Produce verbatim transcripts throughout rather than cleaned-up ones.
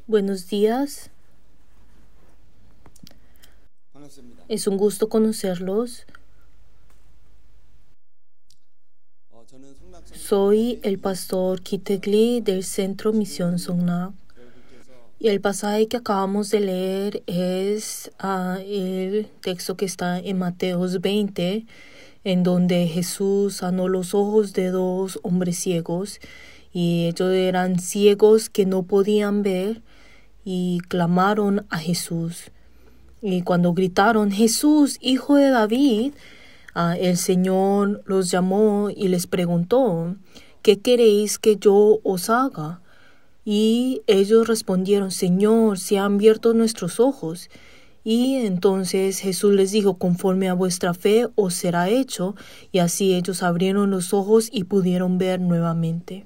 Buenos días, 반갑습니다. es un gusto conocerlos. 어, 저는 성낙 Soy el pastor Kitegli del Centro Misión Songnak. 여러분께서 Y el pasaje que acabamos de leer es ah, el texto que está en Mateos veinte, en donde Jesús sanó los ojos de dos hombres ciegos, y ellos eran ciegos que no podían ver y clamaron a Jesús. Y cuando gritaron, Jesús, hijo de David, ah, el Señor los llamó y les preguntó, ¿qué queréis que yo os haga? Y ellos respondieron, Señor, se han abierto nuestros ojos. Y entonces Jesús les dijo, conforme a vuestra fe os será hecho. Y así ellos abrieron los ojos y pudieron ver nuevamente.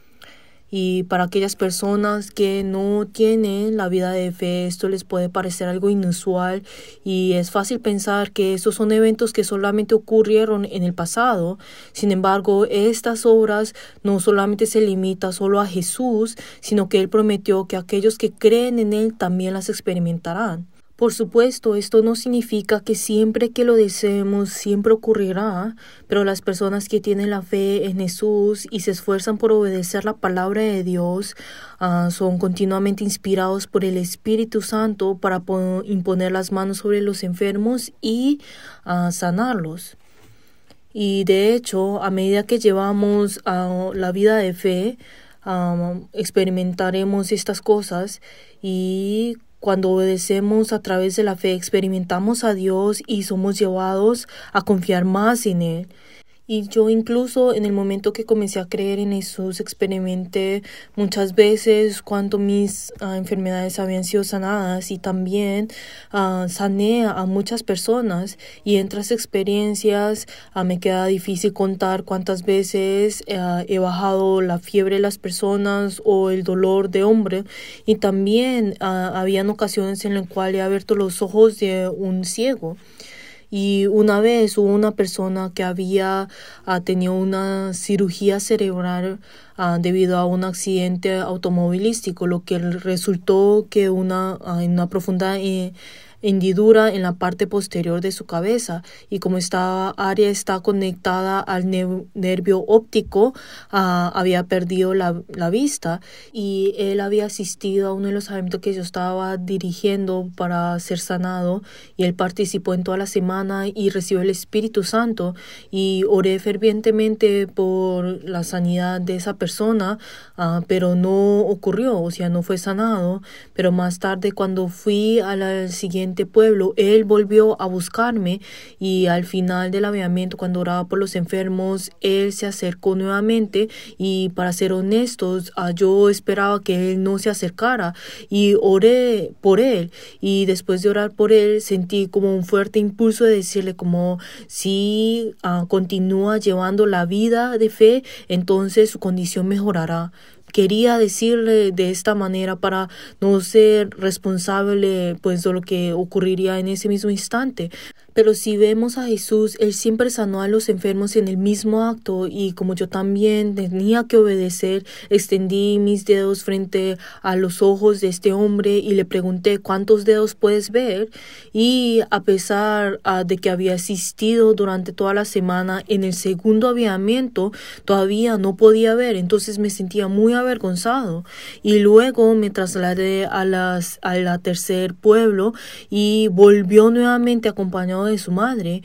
Y para aquellas personas que no tienen la vida de fe, esto les puede parecer algo inusual y es fácil pensar que estos son eventos que solamente ocurrieron en el pasado. Sin embargo, estas obras no solamente se limitan solo a Jesús, sino que Él prometió que aquellos que creen en Él también las experimentarán. Por supuesto, esto no significa que siempre que lo deseemos siempre ocurrirá, pero las personas que tienen la fe en Jesús y se esfuerzan por obedecer la palabra de Dios uh, son continuamente inspirados por el Espíritu Santo para imponer las manos sobre los enfermos y uh, sanarlos. Y de hecho, a medida que llevamos uh, la vida de fe, um, experimentaremos estas cosas y cuando obedecemos a través de la fe, experimentamos a Dios y somos llevados a confiar más en Él. Y yo incluso en el momento que comencé a creer en Jesús, experimenté muchas veces cuando mis uh, enfermedades habían sido sanadas y también uh, sané a muchas personas. Y entre las experiencias uh, me queda difícil contar cuántas veces uh, he bajado la fiebre de las personas o el dolor de hombre. Y también uh, habían ocasiones en las cuales he abierto los ojos de un ciego. Y una vez hubo una persona que había uh, tenido una cirugía cerebral uh, debido a un accidente automovilístico, lo que resultó que una, uh, en una profunda eh, hendidura en la parte posterior de su cabeza, y como esta área está conectada al ne- nervio óptico, uh, había perdido la, la vista, y él había asistido a uno de los eventos que yo estaba dirigiendo para ser sanado, y él participó en toda la semana y recibió el Espíritu Santo, y oré fervientemente por la sanidad de esa persona, uh, pero no ocurrió, o sea, no fue sanado. Pero más tarde, cuando fui al siguiente pueblo, él volvió a buscarme, y al final del avivamiento, cuando oraba por los enfermos, él se acercó nuevamente, y para ser honestos, uh, yo esperaba que él no se acercara, y oré por él, y después de orar por él sentí como un fuerte impulso de decirle como si uh, continúa llevando la vida de fe, entonces su condición mejorará. Quería decirle de esta manera para no ser responsable pues de lo que ocurriría en ese mismo instante. Pero si vemos a Jesús, Él siempre sanó a los enfermos en el mismo acto, y como yo también tenía que obedecer, extendí mis dedos frente a los ojos de este hombre y le pregunté, ¿cuántos dedos puedes ver? Y a pesar uh, de que había asistido durante toda la semana, en el segundo avivamiento todavía no podía ver, entonces me sentía muy avergonzado. Y luego me trasladé a las a la tercer pueblo y volvió nuevamente acompañado de su madre,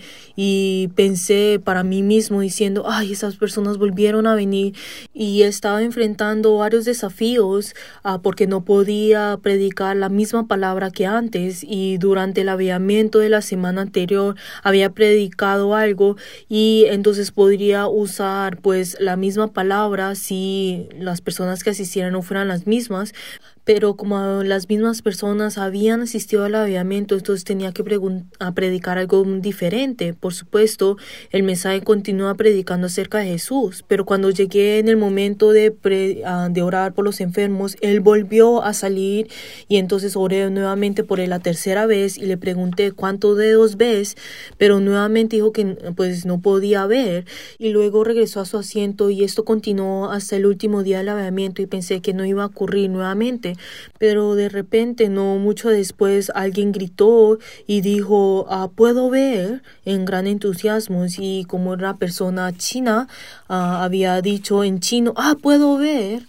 y pensé para mí mismo diciendo, ay, esas personas volvieron a venir, y estaba enfrentando varios desafíos uh, porque no podía predicar la misma palabra que antes, y durante el avivamiento de la semana anterior había predicado algo, y entonces podría usar pues la misma palabra si las personas que asistieran no fueran las mismas. Pero como las mismas personas habían asistido al avivamiento, entonces tenía que pregun- a predicar algo diferente. Por supuesto, el mensaje continúa predicando acerca de Jesús, pero cuando llegué en el momento de, pre- uh, de orar por los enfermos, él volvió a salir, y entonces oré nuevamente por él la tercera vez y le pregunté, ¿cuántos dedos ves? Pero nuevamente dijo que pues no podía ver, y luego regresó a su asiento, y esto continuó hasta el último día del avivamiento, y pensé que no iba a ocurrir nuevamente. mente. Pero de repente, no mucho después, alguien gritó y dijo, ah, puedo ver, en gran entusiasmo. Y como una persona china ah, había dicho en chino, ah, puedo ver.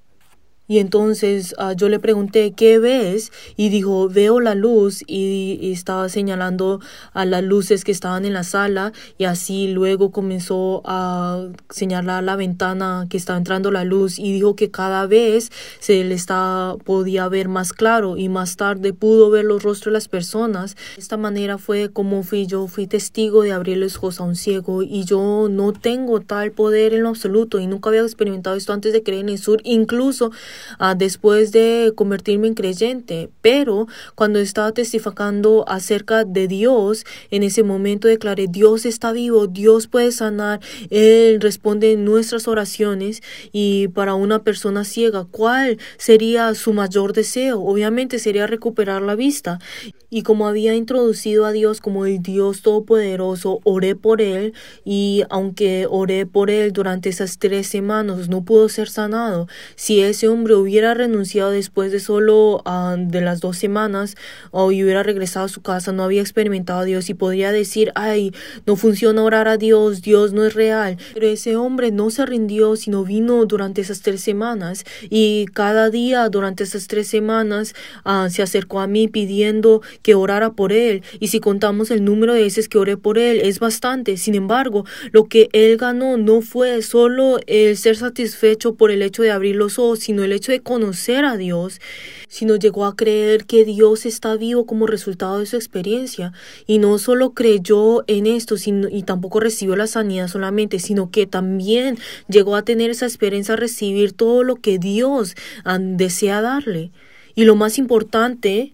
Y entonces uh, yo le pregunté, ¿qué ves? Y dijo, veo la luz, y, y estaba señalando a las luces que estaban en la sala, y así luego comenzó a señalar la ventana que estaba entrando la luz, y dijo que cada vez se le estaba, podía ver más claro, y más tarde pudo ver los rostros de las personas. De esta manera fue como fui yo, fui testigo de abrir los ojos a un ciego, y yo no tengo tal poder en lo absoluto, y nunca había experimentado esto antes de creer en el sur, incluso Uh, después de convertirme en creyente. Pero cuando estaba testificando acerca de Dios, en ese momento declaré, Dios está vivo, Dios puede sanar, Él responde nuestras oraciones. Y para una persona ciega, ¿cuál sería su mayor deseo? Obviamente sería recuperar la vista. Y como había introducido a Dios como el Dios Todopoderoso, oré por él, y aunque oré por él durante esas tres semanas, no pudo ser sanado. Si ese hombre hubiera renunciado después de solo uh, de las dos semanas o hubiera regresado a su casa, no había experimentado a Dios y podría decir, ay, no funciona orar a Dios, Dios no es real. Pero ese hombre no se rindió, sino vino durante esas tres semanas, y cada día durante esas tres semanas uh, se acercó a mí pidiendo que orara por él, y si contamos el número de veces que oré por él es bastante. Sin embargo, lo que él ganó no fue solo el ser satisfecho por el hecho de abrir los ojos, sino el hecho de conocer a Dios, sino llegó a creer que Dios está vivo como resultado de su experiencia, y no solo creyó en esto sino, y tampoco recibió la sanidad solamente, sino que también llegó a tener esa esperanza de recibir todo lo que Dios um, desea darle. Y lo más importante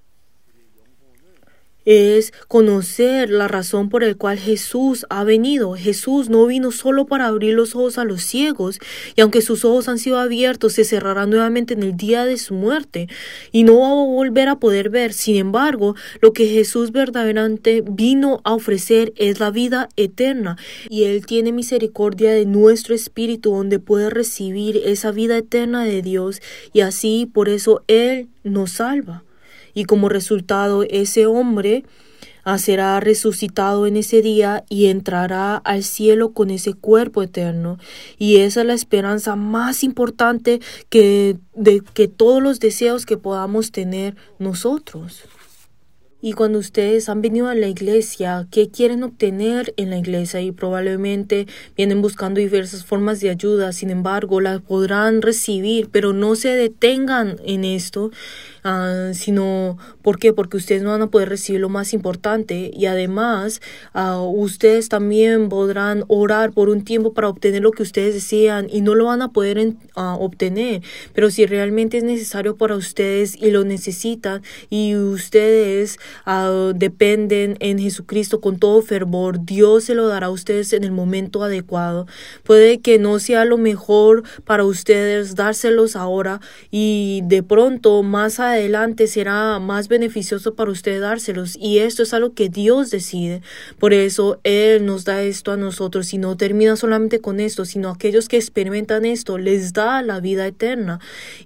es conocer la razón por la cual Jesús ha venido. Jesús no vino solo para abrir los ojos a los ciegos, y aunque sus ojos han sido abiertos, se cerrarán nuevamente en el día de su muerte y no va a volver a poder ver. Sin embargo, lo que Jesús verdaderamente vino a ofrecer es la vida eterna, y Él tiene misericordia de nuestro espíritu, donde puede recibir esa vida eterna de Dios, y así por eso Él nos salva. Y como resultado, ese hombre uh, será resucitado en ese día y entrará al cielo con ese cuerpo eterno. Y esa es la esperanza más importante que, de que todos los deseos que podamos tener nosotros. Y cuando ustedes han venido a la iglesia, ¿qué quieren obtener en la iglesia? Y probablemente vienen buscando diversas formas de ayuda. Sin embargo, las podrán recibir, pero no se detengan en esto. Uh, sino, ¿por qué? Porque ustedes no van a poder recibir lo más importante, y además uh, ustedes también podrán orar por un tiempo para obtener lo que ustedes desean, y no lo van a poder uh, obtener, pero si realmente es necesario para ustedes y lo necesitan, y ustedes uh, dependen en Jesucristo con todo fervor, Dios se lo dará a ustedes en el momento adecuado. Puede que no sea lo mejor para ustedes dárselos ahora, y de pronto más adelante adelante será más beneficioso para usted dárselos, y esto es algo que Dios decide. Por eso Él nos da esto a nosotros, y no termina solamente con esto, sino aquellos que experimentan esto les da la vida eterna,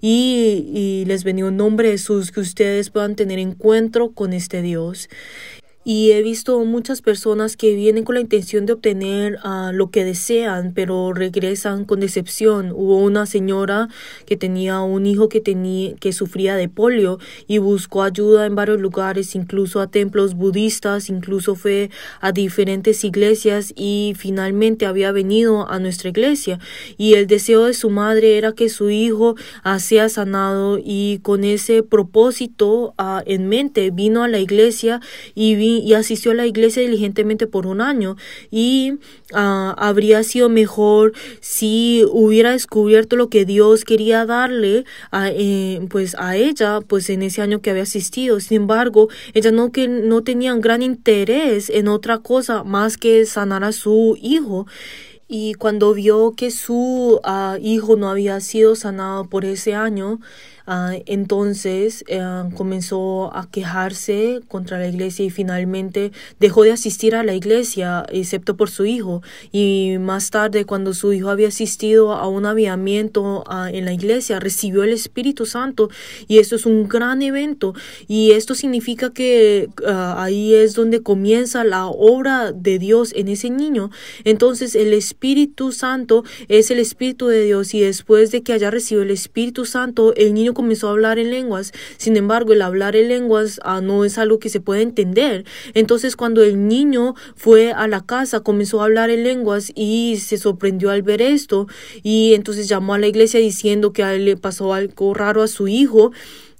y, y les bendigo en nombre de Jesús que ustedes puedan tener encuentro con este Dios. Y he visto muchas personas que vienen con la intención de obtener uh, lo que desean, pero regresan con decepción. Hubo una señora que tenía un hijo que, tenía, que sufría de polio, y buscó ayuda en varios lugares, incluso a templos budistas, incluso fue a diferentes iglesias, y finalmente había venido a nuestra iglesia. Y el deseo de su madre era que su hijo uh, sea sanado, y con ese propósito uh, en mente vino a la iglesia y vi y asistió a la iglesia diligentemente por un año, y uh, habría sido mejor si hubiera descubierto lo que Dios quería darle a, eh, pues a ella pues en ese año que había asistido. Sin embargo, ella no, que, no tenía gran interés en otra cosa más que sanar a su hijo. Y cuando vio que su uh, hijo no había sido sanado por ese año, uh, entonces uh, comenzó a quejarse contra la iglesia y finalmente dejó de asistir a la iglesia, excepto por su hijo. Y más tarde, cuando su hijo había asistido a un avivamiento uh, en la iglesia, recibió el Espíritu Santo, y esto es un gran evento. Y esto significa que uh, ahí es donde comienza la obra de Dios en ese niño. Entonces el Espíritu Santo es el Espíritu de Dios, y después de que haya recibido el Espíritu Santo, el niño comenzó a hablar en lenguas. Sin embargo, el hablar en lenguas uh, no es algo que se puede entender. Entonces, cuando el niño fue a la casa, comenzó a hablar en lenguas y se sorprendió al ver esto, y entonces llamó a la iglesia diciendo que a él le pasó algo raro a su hijo.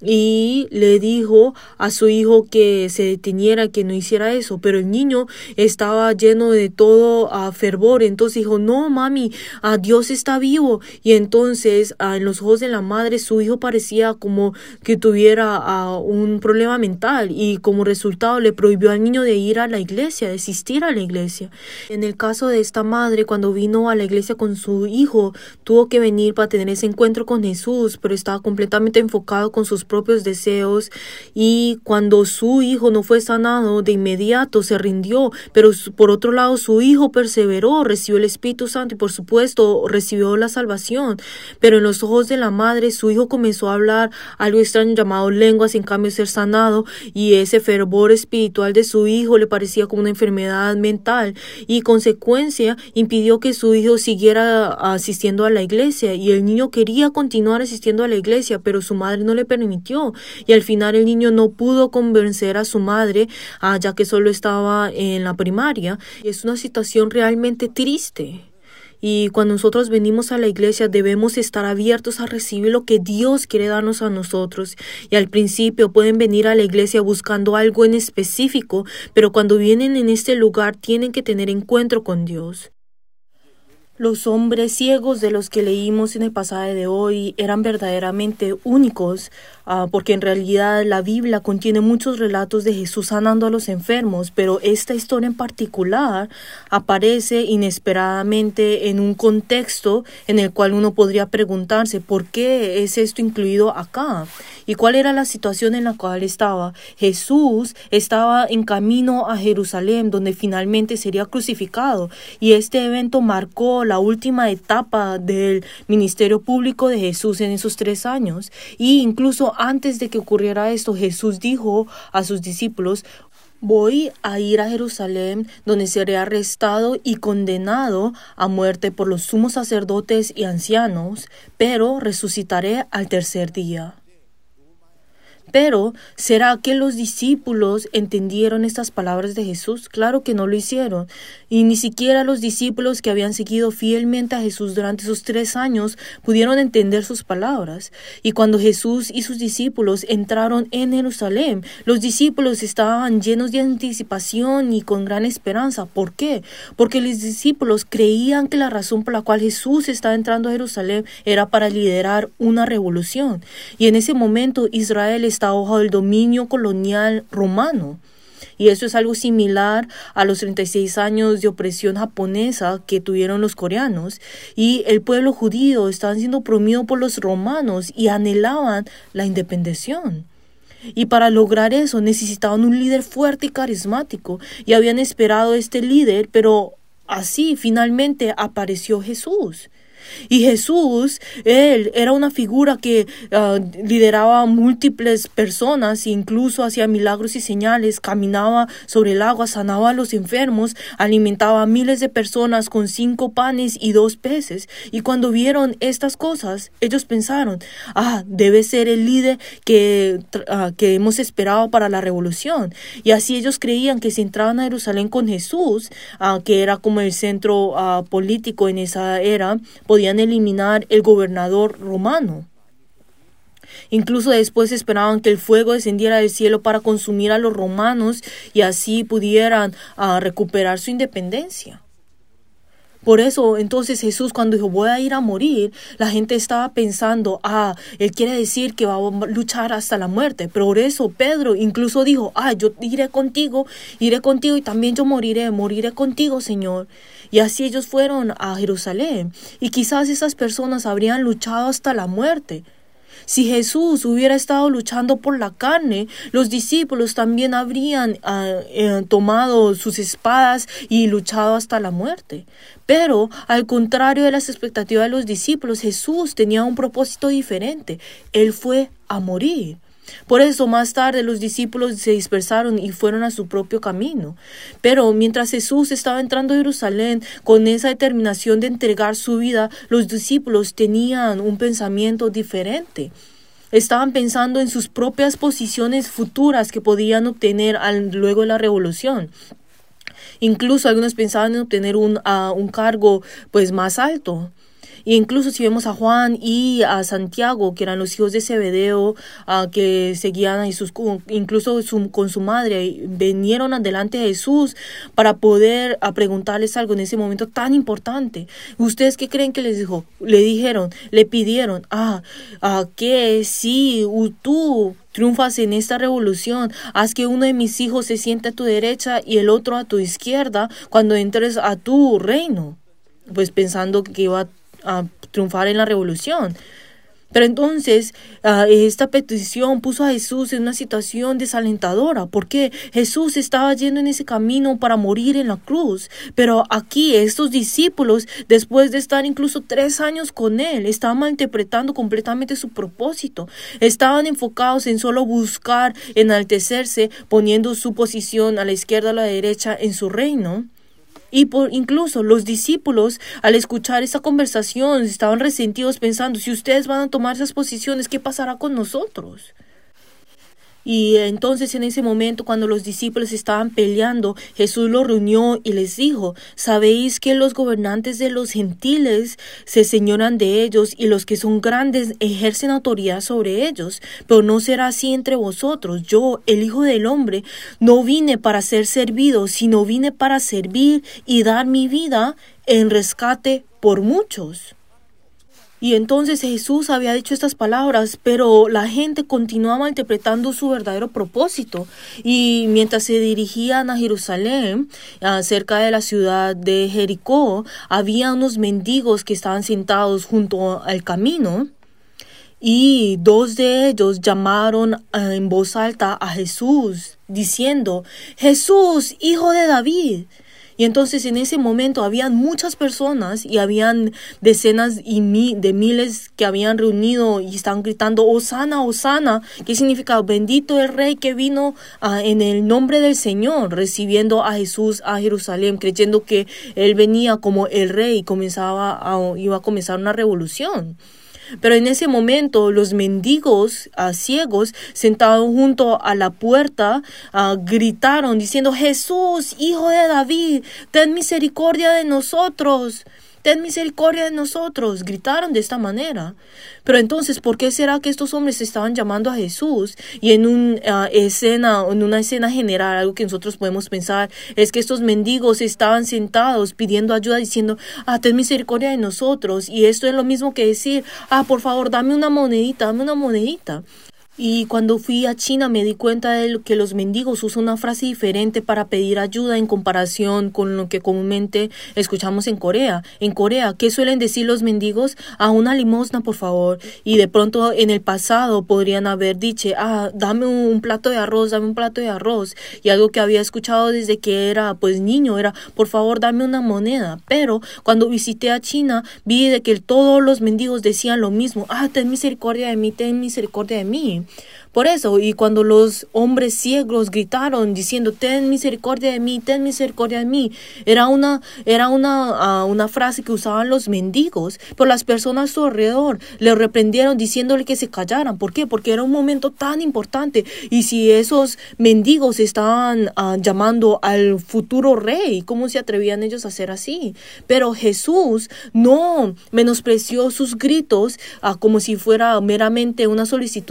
Y le dijo a su hijo que se deteniera, que no hiciera eso, pero el niño estaba lleno de todo uh, fervor. Entonces dijo: no, mami, uh, Dios está vivo. Y entonces uh, en los ojos de la madre, su hijo parecía como que tuviera uh, un problema mental, y como resultado le prohibió al niño de ir a la iglesia, de asistir a la iglesia. En el caso de esta madre, cuando vino a la iglesia con su hijo, tuvo que venir para tener ese encuentro con Jesús, pero estaba completamente enfocado con sus propios deseos, y cuando su hijo no fue sanado, de inmediato se rindió. Pero por otro lado, su hijo perseveró, recibió el Espíritu Santo y por supuesto recibió la salvación. Pero en los ojos de la madre, su hijo comenzó a hablar algo extraño llamado lenguas, en cambio de ser sanado, y ese fervor espiritual de su hijo le parecía como una enfermedad mental, y consecuencia impidió que su hijo siguiera asistiendo a la iglesia. Y el niño quería continuar asistiendo a la iglesia, pero su madre no le permitió. Y al final el niño no pudo convencer a su madre, ah, ya que solo estaba en la primaria. Y es una situación realmente triste. Y cuando nosotros venimos a la iglesia, debemos estar abiertos a recibir lo que Dios quiere darnos a nosotros. Y al principio pueden venir a la iglesia buscando algo en específico, pero cuando vienen en este lugar tienen que tener encuentro con Dios. Los hombres ciegos de los que leímos en el pasaje de hoy eran verdaderamente únicos, uh, porque en realidad la Biblia contiene muchos relatos de Jesús sanando a los enfermos, pero esta historia en particular aparece inesperadamente en un contexto en el cual uno podría preguntarse: ¿por qué es esto incluido acá? ¿Y cuál era la situación en la cual estaba? Jesús estaba en camino a Jerusalén, donde finalmente sería crucificado, y este evento marcó la última etapa del ministerio público de Jesús en esos tres años. Y incluso antes de que ocurriera esto, Jesús dijo a sus discípulos: voy a ir a Jerusalén, donde seré arrestado y condenado a muerte por los sumos sacerdotes y ancianos, pero resucitaré al tercer día. Pero, ¿será que los discípulos entendieron estas palabras de Jesús? Claro que no lo hicieron. Y ni siquiera los discípulos que habían seguido fielmente a Jesús durante esos tres años pudieron entender sus palabras. Y cuando Jesús y sus discípulos entraron en Jerusalén, los discípulos estaban llenos de anticipación y con gran esperanza. ¿Por qué? Porque los discípulos creían que la razón por la cual Jesús estaba entrando a Jerusalén era para liderar una revolución. Y en ese momento Israel estaba bajo el dominio colonial romano. Y eso es algo similar a los treinta y seis años de opresión japonesa que tuvieron los coreanos. Y el pueblo judío estaba siendo oprimido por los romanos y anhelaban la independencia. Y para lograr eso necesitaban un líder fuerte y carismático. Y habían esperado a este líder, pero así finalmente apareció Jesús. Y Jesús, él era una figura que uh, lideraba a múltiples personas, incluso hacía milagros y señales, caminaba sobre el agua, sanaba a los enfermos, alimentaba a miles de personas con cinco panes y dos peces. Y cuando vieron estas cosas, ellos pensaron: ah, debe ser el líder que, uh, que hemos esperado para la revolución. Y así ellos creían que si entraban a Jerusalén con Jesús, uh, que era como el centro uh, político en esa era, podían eliminar el gobernador romano. Incluso después esperaban que el fuego descendiera del cielo para consumir a los romanos y así pudieran uh, recuperar su independencia. Por eso, entonces Jesús cuando dijo, voy a ir a morir, la gente estaba pensando, ah, él quiere decir que va a luchar hasta la muerte. Pero por eso Pedro incluso dijo, ah, yo iré contigo, iré contigo y también yo moriré, moriré contigo, Señor. Y así ellos fueron a Jerusalén. Y quizás esas personas habrían luchado hasta la muerte. Si Jesús hubiera estado luchando por la carne, los discípulos también habrían uh, eh, tomado sus espadas y luchado hasta la muerte. Pero, al contrario de las expectativas de los discípulos, Jesús tenía un propósito diferente. Él fue a morir. Por eso más tarde los discípulos se dispersaron y fueron a su propio camino. Pero mientras Jesús estaba entrando a Jerusalén con esa determinación de entregar su vida, los discípulos tenían un pensamiento diferente. Estaban pensando en sus propias posiciones futuras que podían obtener al, luego de la revolución. Incluso algunos pensaban en obtener un, uh, un cargo pues más alto. Y incluso si vemos a Juan y a Santiago, que eran los hijos de Zebedeo, uh, que seguían a Jesús, incluso su, con su madre, vinieron delante de Jesús para poder uh, preguntarles algo en ese momento tan importante. ¿Ustedes qué creen que les dijo? Le dijeron, le pidieron, ah, uh, que si uh, tú triunfas en esta revolución, haz que uno de mis hijos se siente a tu derecha y el otro a tu izquierda cuando entres a tu reino. Pues pensando que iba a a triunfar en la revolución. Pero entonces uh, esta petición puso a Jesús en una situación desalentadora, porque Jesús estaba yendo en ese camino para morir en la cruz. Pero aquí estos discípulos, después de estar incluso tres años con él, estaban malinterpretando completamente su propósito. Estaban enfocados en solo buscar enaltecerse, poniendo su posición a la izquierda o a la derecha en su reino. Y por incluso los discípulos, al escuchar esa conversación, estaban resentidos pensando, si ustedes van a tomar esas posiciones, ¿qué pasará con nosotros? Y entonces en ese momento, cuando los discípulos estaban peleando, Jesús los reunió y les dijo, ¿sabéis que los gobernantes de los gentiles se señoran de ellos y los que son grandes ejercen autoridad sobre ellos? Pero no será así entre vosotros. Yo, el Hijo del Hombre, no vine para ser servido, sino vine para servir y dar mi vida en rescate por muchos. Y entonces Jesús había dicho estas palabras, pero la gente continuaba interpretando su verdadero propósito. Y mientras se dirigían a Jerusalén, cerca de la ciudad de Jericó, había unos mendigos que estaban sentados junto al camino. Y dos de ellos llamaron en voz alta a Jesús, diciendo, Jesús, Hijo de David. Y entonces en ese momento habían muchas personas y habían decenas y mi, de miles que habían reunido y estaban gritando, Hosana, Hosana, que significa bendito el Rey que vino uh, en el nombre del Señor, recibiendo a Jesús a Jerusalén, creyendo que él venía como el Rey y comenzaba a, iba a comenzar una revolución. Pero en ese momento los mendigos uh, ciegos sentados junto a la puerta uh, gritaron diciendo, Jesús, Hijo de David, ten misericordia de nosotros. Ten misericordia de nosotros, gritaron de esta manera. Pero entonces, ¿por qué será que estos hombres estaban llamando a Jesús? Y en una uh, escena, en una escena general, algo que nosotros podemos pensar, es que estos mendigos estaban sentados pidiendo ayuda, diciendo, ah, ten misericordia de nosotros. Y esto es lo mismo que decir, ah, por favor, dame una monedita, dame una monedita. Y cuando fui a China me di cuenta de que los mendigos usan una frase diferente para pedir ayuda en comparación con lo que comúnmente escuchamos en Corea. En Corea, ¿qué suelen decir los mendigos? Ah, una limosna, por favor. Y de pronto en el pasado podrían haber dicho, ah, dame un plato de arroz, dame un plato de arroz. Y algo que había escuchado desde que era pues niño era, por favor, dame una moneda. Pero cuando visité a China vi de que todos los mendigos decían lo mismo, ah, ten misericordia de mí, ten misericordia de mí. Por eso, y cuando los hombres ciegos gritaron diciendo, ten misericordia de mí, ten misericordia de mí, era una, era una, uh, una frase que usaban los mendigos, pero las personas a su alrededor le reprendieron diciéndole que se callaran. ¿Por qué? Porque era un momento tan importante. Y si esos mendigos estaban uh, llamando al futuro rey, ¿cómo se atrevían ellos a hacer así? Pero Jesús no menospreció sus gritos uh, como si fuera meramente una solicitud de los mendigos,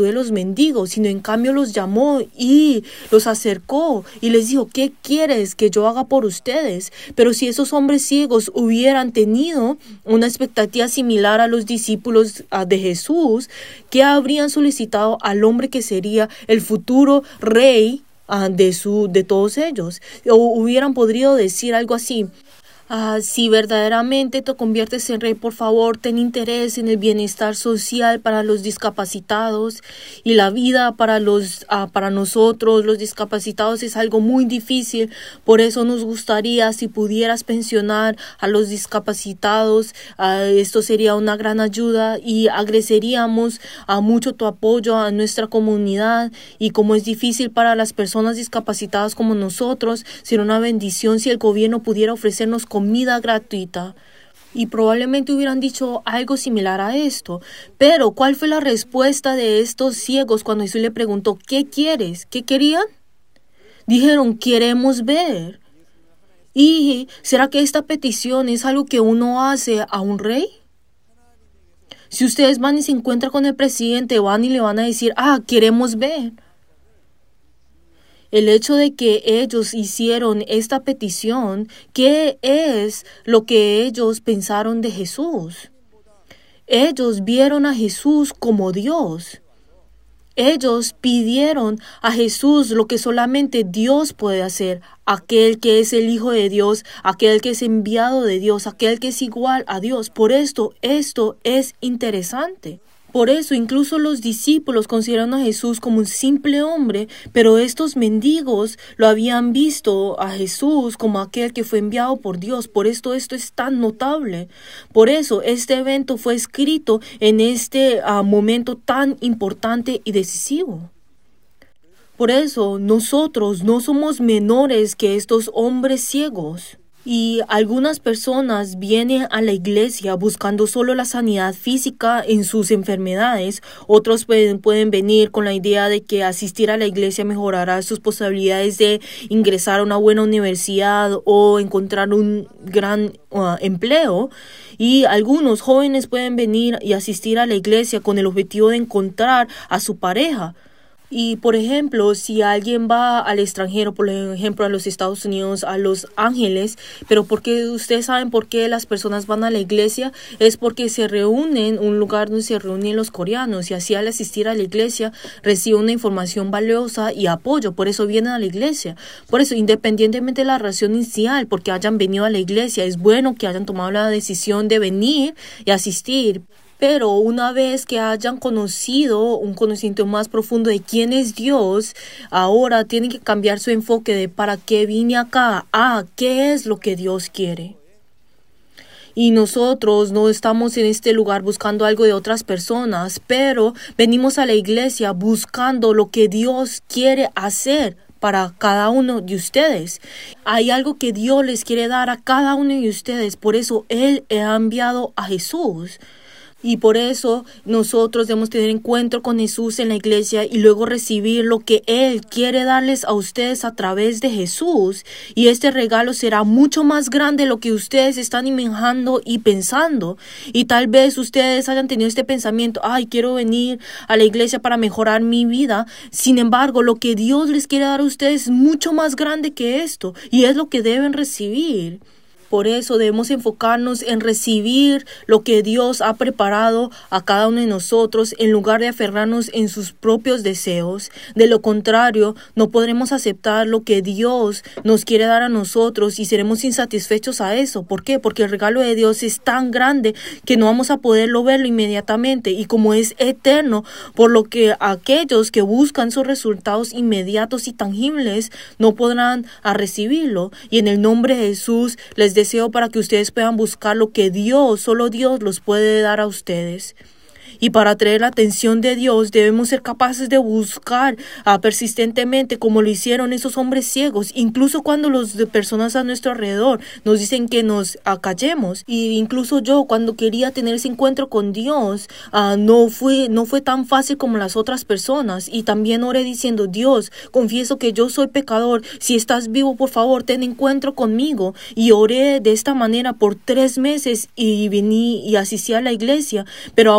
mendigos, sino en cambio los llamó y los acercó y les dijo, ¿qué quieres que yo haga por ustedes? Pero si esos hombres ciegos hubieran tenido una expectativa similar a los discípulos uh, de Jesús, ¿qué habrían solicitado al hombre que sería el futuro rey uh, de, su, de todos ellos? O hubieran podido decir algo así. Ah, si verdaderamente te conviertes en rey, por favor, ten interés en el bienestar social para los discapacitados y la vida para los, ah, para nosotros, los discapacitados, es algo muy difícil. Por eso nos gustaría si pudieras pensionar a los discapacitados. Ah, esto sería una gran ayuda y agradeceríamos a mucho tu apoyo a nuestra comunidad. Y como es difícil para las personas discapacitadas como nosotros, sería una bendición si el gobierno pudiera ofrecernos comida gratuita. Y probablemente hubieran dicho algo similar a esto. Pero, ¿cuál fue la respuesta de estos ciegos cuando Jesús le preguntó, ¿qué quieres? ¿Qué querían? Dijeron, queremos ver. ¿Y será que esta petición es algo que uno hace a un rey? Si ustedes van y se encuentran con el presidente, van y le van a decir, ah, queremos ver. El hecho de que ellos hicieron esta petición, ¿qué es lo que ellos pensaron de Jesús? Ellos vieron a Jesús como Dios. Ellos pidieron a Jesús lo que solamente Dios puede hacer, aquel que es el Hijo de Dios, aquel que es enviado de Dios, aquel que es igual a Dios. Por esto, esto es interesante. Por eso incluso los discípulos consideraron a Jesús como un simple hombre, pero estos mendigos lo habían visto a Jesús como aquel que fue enviado por Dios. Por esto esto es tan notable. Por eso este evento fue escrito en este uh, momento tan importante y decisivo. Por eso nosotros no somos menores que estos hombres ciegos. Y algunas personas vienen a la iglesia buscando solo la sanidad física en sus enfermedades. Otros pueden, pueden venir con la idea de que asistir a la iglesia mejorará sus posibilidades de ingresar a una buena universidad o encontrar un gran uh, empleo. Y algunos jóvenes pueden venir y asistir a la iglesia con el objetivo de encontrar a su pareja. Y, por ejemplo, si alguien va al extranjero, por ejemplo, a los Estados Unidos, a Los Ángeles, pero porque ustedes saben por qué las personas van a la iglesia, es porque se reúnen, un lugar donde se reúnen los coreanos, y así al asistir a la iglesia reciben una información valiosa y apoyo, por eso vienen a la iglesia. Por eso, independientemente de la razón inicial, porque hayan venido a la iglesia, es bueno que hayan tomado la decisión de venir y asistir. Pero una vez que hayan conocido un conocimiento más profundo de quién es Dios, ahora tienen que cambiar su enfoque de para qué vine acá, a qué es lo que Dios quiere. Y nosotros no estamos en este lugar buscando algo de otras personas, pero venimos a la iglesia buscando lo que Dios quiere hacer para cada uno de ustedes. Hay algo que Dios les quiere dar a cada uno de ustedes, por eso Él ha enviado a Jesús. Y por eso nosotros debemos tener encuentro con Jesús en la iglesia y luego recibir lo que Él quiere darles a ustedes a través de Jesús. Y este regalo será mucho más grande de lo que ustedes están imaginando y pensando. Y tal vez ustedes hayan tenido este pensamiento, ay, quiero venir a la iglesia para mejorar mi vida. Sin embargo, lo que Dios les quiere dar a ustedes es mucho más grande que esto. Y es lo que deben recibir. Por eso debemos enfocarnos en recibir lo que Dios ha preparado a cada uno de nosotros en lugar de aferrarnos en sus propios deseos. De lo contrario, no podremos aceptar lo que Dios nos quiere dar a nosotros y seremos insatisfechos a eso. ¿Por qué? Porque el regalo de Dios es tan grande que no vamos a poderlo verlo inmediatamente y como es eterno, por lo que aquellos que buscan sus resultados inmediatos y tangibles no podrán a recibirlo. Y en el nombre de Jesús les deseo para que ustedes puedan buscar lo que Dios, solo Dios los puede dar a ustedes. Y para atraer la atención de Dios debemos ser capaces de buscar uh, persistentemente como lo hicieron esos hombres ciegos, incluso cuando las personas a nuestro alrededor nos dicen que nos acallemos. Y incluso yo cuando quería tener ese encuentro con Dios uh, no, fue, no fue tan fácil como las otras personas. Y también oré diciendo, Dios, confieso que yo soy pecador, si estás vivo por favor ten encuentro conmigo. Y oré de esta manera por tres meses y vení y asistí a la iglesia, pero aún así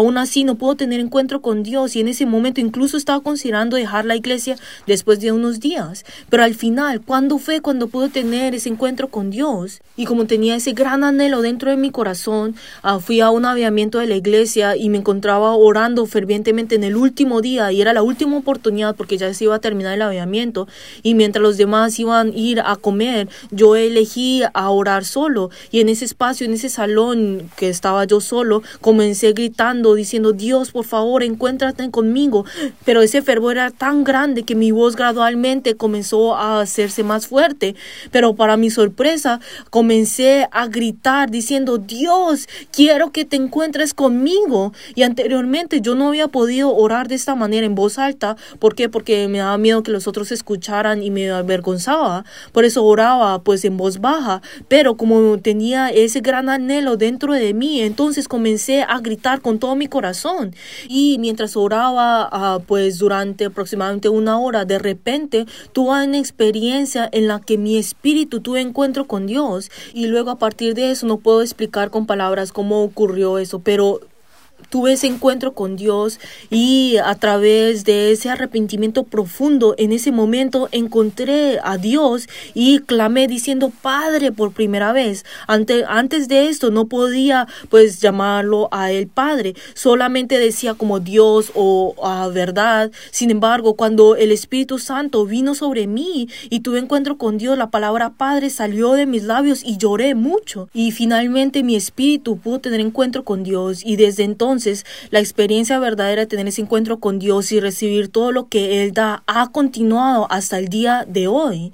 no puedo tener encuentro con Dios. Y en ese momento incluso estaba considerando dejar la iglesia después de unos días. Pero al final, ¿cuándo fue cuando pude tener ese encuentro con Dios? Y como tenía ese gran anhelo dentro de mi corazón, uh, fui a un aviamiento de la iglesia y me encontraba orando fervientemente en el último día. Y era la última oportunidad porque ya se iba a terminar el aviamiento. Y mientras los demás iban a ir a comer, yo elegí a orar solo. Y en ese espacio, en ese salón que estaba yo solo, comencé gritando, diciendo: Dios, por favor, encuéntrate conmigo. Pero ese fervor era tan grande que mi voz gradualmente comenzó a hacerse más fuerte. Pero para mi sorpresa, comencé a gritar diciendo: Dios, quiero que te encuentres conmigo. Y anteriormente yo no había podido orar de esta manera en voz alta. ¿Por qué? Porque me daba miedo que los otros escucharan y me avergonzaba. Por eso oraba pues en voz baja. Pero como tenía ese gran anhelo dentro de mí, entonces comencé a gritar con todo mi corazón. Y mientras oraba uh, pues durante aproximadamente una hora, de repente tuve una experiencia en la que mi espíritu tuvo encuentro con Dios. Y luego a partir de eso no puedo explicar con palabras cómo ocurrió eso, pero tuve ese encuentro con Dios y a través de ese arrepentimiento profundo, en ese momento encontré a Dios y clamé diciendo: Padre, por primera vez. Ante, antes de esto no podía pues llamarlo a él Padre, solamente decía como Dios o a verdad. Sin embargo, cuando el Espíritu Santo vino sobre mí y tuve encuentro con Dios, la palabra Padre salió de mis labios y lloré mucho. Y finalmente mi espíritu pudo tener encuentro con Dios, y desde entonces Entonces, la experiencia verdadera de tener ese encuentro con Dios y recibir todo lo que Él da ha continuado hasta el día de hoy.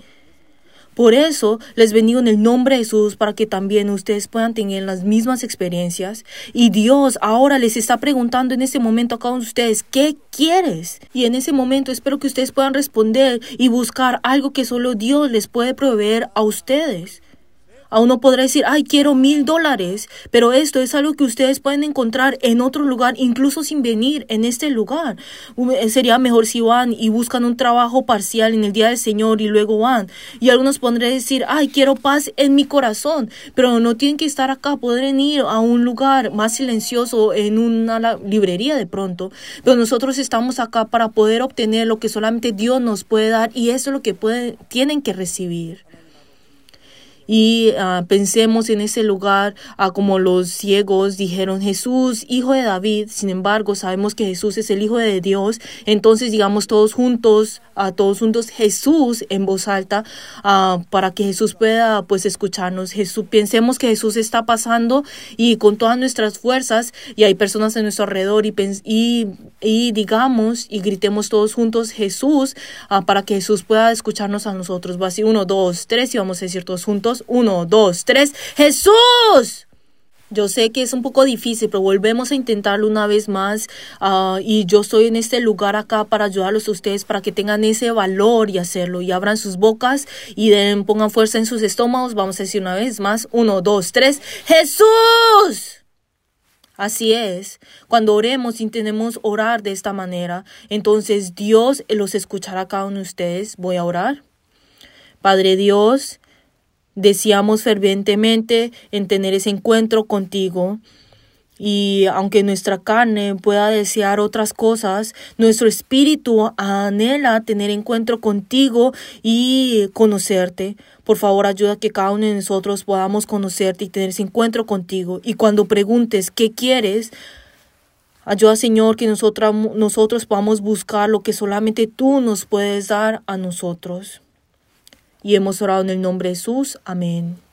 Por eso les bendigo en el nombre de Jesús, para que también ustedes puedan tener las mismas experiencias. Y Dios ahora les está preguntando en este momento a cada uno de ustedes: ¿qué quieres? Y en ese momento espero que ustedes puedan responder y buscar algo que solo Dios les puede proveer a ustedes. A uno podrá decir: ay, quiero mil dólares, pero esto es algo que ustedes pueden encontrar en otro lugar, incluso sin venir en este lugar. Sería mejor si van y buscan un trabajo parcial en el día del Señor y luego van. Y algunos podrán decir: ay, quiero paz en mi corazón, pero no tienen que estar acá, podrán ir a un lugar más silencioso, en una librería de pronto. Pero nosotros estamos acá para poder obtener lo que solamente Dios nos puede dar, y eso es lo que pueden, tienen que recibir. Y uh, pensemos en ese lugar, uh, como los ciegos dijeron: Jesús, hijo de David. Sin embargo, sabemos que Jesús es el Hijo de Dios. Entonces digamos todos juntos, uh, todos juntos Jesús en voz alta, uh, para que Jesús pueda pues escucharnos. Jesús, pensemos que Jesús está pasando y con todas nuestras fuerzas, y hay personas a nuestro alrededor, y, y, y digamos y gritemos todos juntos Jesús, uh, para que Jesús pueda escucharnos a nosotros. Va así: uno, dos, tres, y vamos a decir todos juntos. Uno, dos, tres. ¡Jesús! Yo sé que es un poco difícil, pero volvemos a intentarlo una vez más. Uh, y yo estoy en este lugar acá para ayudarlos a ustedes, para que tengan ese valor y hacerlo. Y abran sus bocas y den, pongan fuerza en sus estómagos. Vamos a decir una vez más. Uno, dos, tres. ¡Jesús! Así es, cuando oremos y intentemos orar de esta manera, entonces Dios los escuchará a cada uno de ustedes. Voy a orar. Padre Dios, deseamos fervientemente en tener ese encuentro contigo, y aunque nuestra carne pueda desear otras cosas, nuestro espíritu anhela tener encuentro contigo y conocerte. Por favor, ayuda a que cada uno de nosotros podamos conocerte y tener ese encuentro contigo. Y cuando preguntes qué quieres, ayuda, Señor, que nosotros, nosotros podamos buscar lo que solamente tú nos puedes dar a nosotros. Y hemos orado en el nombre de Jesús. Amén.